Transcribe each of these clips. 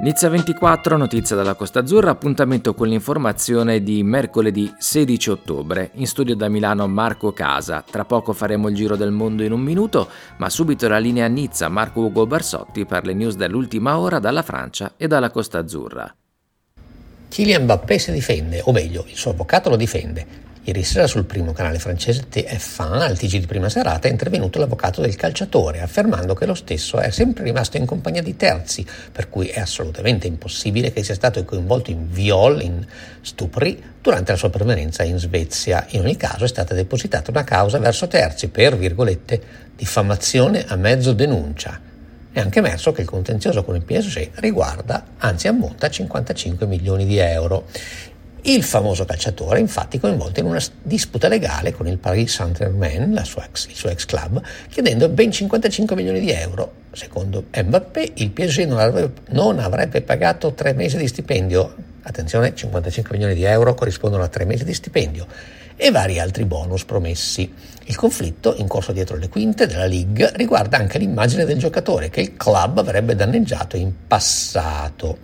Nizza 24, notizia dalla Costa Azzurra, appuntamento con l'informazione di mercoledì 16 ottobre. In studio da Milano Marco Casa. Tra poco faremo il giro del mondo in un minuto, ma subito la linea Nizza Marco Ugo Barsotti per le news dell'ultima ora dalla Francia e dalla Costa Azzurra. Kylian Mbappé si difende, o meglio, il suo avvocato lo difende. Ieri sera sul primo canale francese TF1, al TG di prima serata, è intervenuto l'avvocato del calciatore, affermando che lo stesso è sempre rimasto in compagnia di terzi, per cui è assolutamente impossibile che sia stato coinvolto in viol, in stupri, durante la sua permanenza in Svezia. In ogni caso è stata depositata una causa verso terzi per, virgolette, diffamazione a mezzo denuncia. È anche emerso che il contenzioso con il PSG riguarda, anzi ammonta a 55 milioni di euro. Il famoso calciatore, infatti, coinvolto in una disputa legale con il Paris Saint-Germain, il suo ex club, chiedendo ben 55 milioni di euro. Secondo Mbappé, il PSG non avrebbe pagato 3 mesi di stipendio. Attenzione, 55 milioni di euro corrispondono a 3 mesi di stipendio e vari altri bonus promessi. Il conflitto, in corso dietro le quinte della Ligue, riguarda anche l'immagine del giocatore che il club avrebbe danneggiato in passato.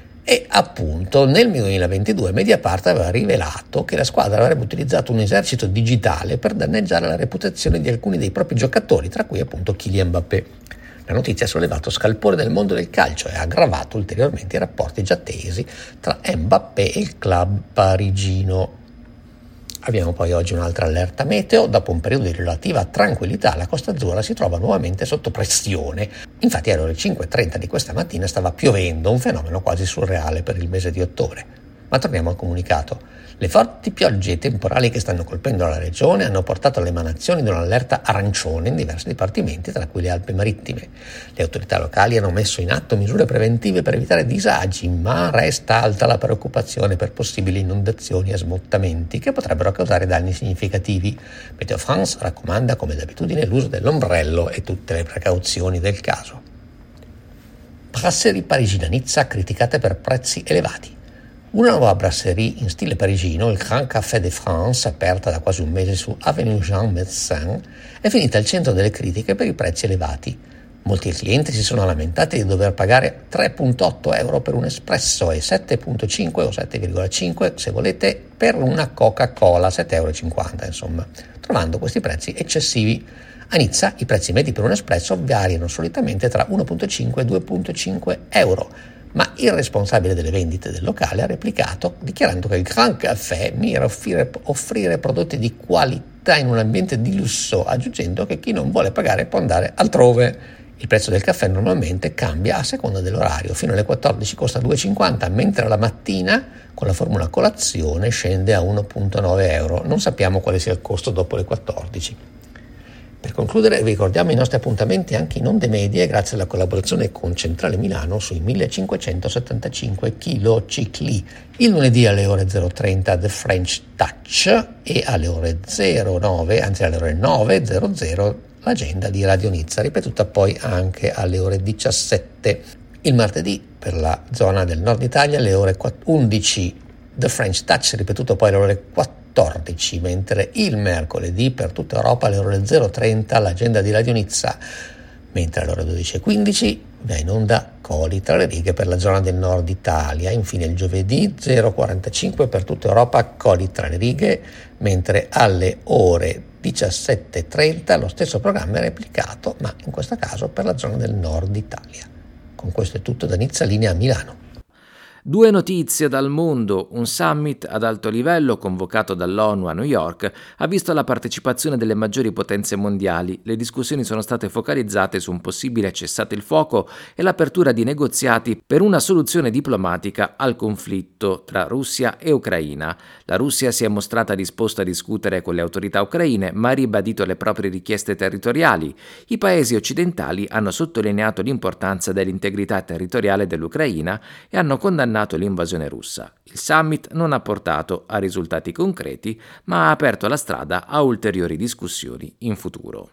E appunto nel 2022 Mediapart aveva rivelato che la squadra avrebbe utilizzato un esercito digitale per danneggiare la reputazione di alcuni dei propri giocatori, tra cui appunto Kylian Mbappé. La notizia ha sollevato scalpore nel mondo del calcio e ha aggravato ulteriormente i rapporti già tesi tra Mbappé e il club parigino. Abbiamo poi oggi un'altra allerta meteo. Dopo un periodo di relativa tranquillità, la Costa Azzurra si trova nuovamente sotto pressione. Infatti alle ore 5:30 di questa mattina stava piovendo, un fenomeno quasi surreale per il mese di ottobre. Ma torniamo al comunicato. Le forti piogge e temporali che stanno colpendo la regione hanno portato all'emanazione di un'allerta arancione in diversi dipartimenti, tra cui le Alpi Marittime. Le autorità locali hanno messo in atto misure preventive per evitare disagi, ma resta alta la preoccupazione per possibili inondazioni e smottamenti che potrebbero causare danni significativi. Meteo France raccomanda come d'abitudine l'uso dell'ombrello e tutte le precauzioni del caso. Brasserie parigina Nizza criticate per prezzi elevati. Una nuova brasserie in stile parigino, il Grand Café de France, aperta da quasi un mese su Avenue Jean Médecin, è finita al centro delle critiche per i prezzi elevati. Molti clienti si sono lamentati di dover pagare 3,8 euro per un espresso e 7,5 o 7,5 se volete per una Coca-Cola, 7,50 euro insomma, trovando questi prezzi eccessivi. A Nizza i prezzi medi per un espresso variano solitamente tra 1,5 e 2,5 euro. Ma il responsabile delle vendite del locale ha replicato dichiarando che il Grand Café mira a offrire prodotti di qualità in un ambiente di lusso, aggiungendo che chi non vuole pagare può andare altrove. Il prezzo del caffè normalmente cambia a seconda dell'orario, fino alle 14 costa 2,50, mentre alla mattina con la formula colazione scende a 1,9 euro. Non sappiamo quale sia il costo dopo le 14. Per concludere vi ricordiamo i nostri appuntamenti anche in onde medie grazie alla collaborazione con Centrale Milano sui 1575 kHz. Il lunedì alle ore 0:30 The French Touch e alle ore 9:00 l'agenda di Radio Nizza, ripetuta poi anche alle ore 17. Il martedì per la zona del nord Italia alle ore 11 The French Touch, ripetuto poi alle ore 14, mentre il mercoledì per tutta Europa alle ore 0:30 l'agenda di Radio Nizza, mentre alle ore 12:15 va in onda Coli tra le righe per la zona del nord Italia. Infine il giovedì 0:45 per tutta Europa Coli tra le righe, mentre alle ore 17:30 lo stesso programma è replicato, ma in questo caso per la zona del nord Italia. Con questo è tutto da Nizza, linea a Milano. Due notizie dal mondo. Un summit ad alto livello convocato dall'ONU a New York ha visto la partecipazione delle maggiori potenze mondiali. Le discussioni sono state focalizzate su un possibile cessate il fuoco e l'apertura di negoziati per una soluzione diplomatica al conflitto tra Russia e Ucraina. La Russia si è mostrata disposta a discutere con le autorità ucraine, ma ha ribadito le proprie richieste territoriali. I paesi occidentali hanno sottolineato l'importanza dell'integrità territoriale dell'Ucraina e hanno condannato l'invasione russa. Il summit non ha portato a risultati concreti, ma ha aperto la strada a ulteriori discussioni in futuro.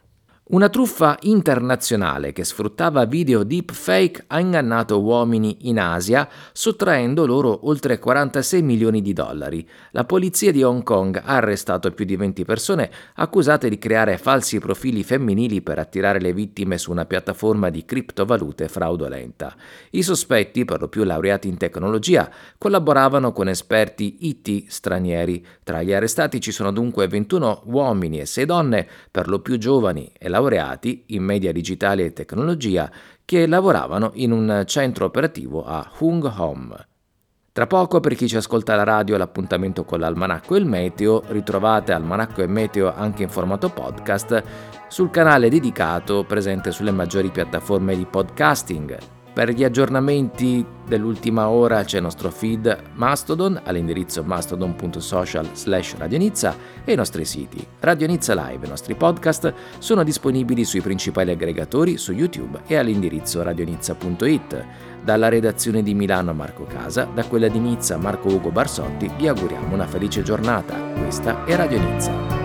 Una truffa internazionale che sfruttava video deepfake ha ingannato uomini in Asia, sottraendo loro oltre 46 milioni di dollari. La polizia di Hong Kong ha arrestato più di 20 persone accusate di creare falsi profili femminili per attirare le vittime su una piattaforma di criptovalute fraudolenta. I sospetti, per lo più laureati in tecnologia, collaboravano con esperti IT stranieri. Tra gli arrestati ci sono dunque 21 uomini e 6 donne, per lo più giovani e laureati in media digitale e tecnologia, che lavoravano in un centro operativo a Hung Hom. Tra poco, per chi ci ascolta alla radio, l'appuntamento con l'Almanacco e il Meteo. Ritrovate Almanacco e Meteo anche in formato podcast sul canale dedicato presente sulle maggiori piattaforme di podcasting. Per gli aggiornamenti dell'ultima ora c'è il nostro feed Mastodon all'indirizzo mastodon.social/radionizza e i nostri siti. Radionizza Live e i nostri podcast sono disponibili sui principali aggregatori, su YouTube e all'indirizzo radionizza.it. Dalla redazione di Milano Marco Casa, da quella di Nizza Marco Ugo Barsotti, vi auguriamo una felice giornata. Questa è Radionizza.